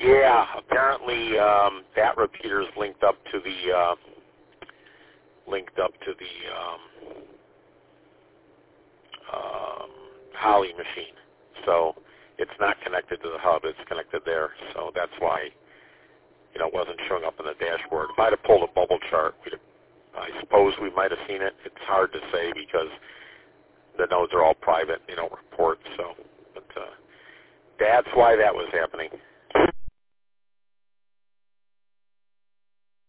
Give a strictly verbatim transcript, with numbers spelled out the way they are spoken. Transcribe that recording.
Yeah, apparently um, that repeater is linked up to the uh, linked up to the um, um, Holly machine. So it's not connected to the hub. It's connected there. So that's why, you know, it wasn't showing up on the dashboard. If I'd have pulled a bubble chart, we'd have, I suppose we might have seen it. It's hard to say because the nodes are all private. They don't report. So, but uh, that's why that was happening.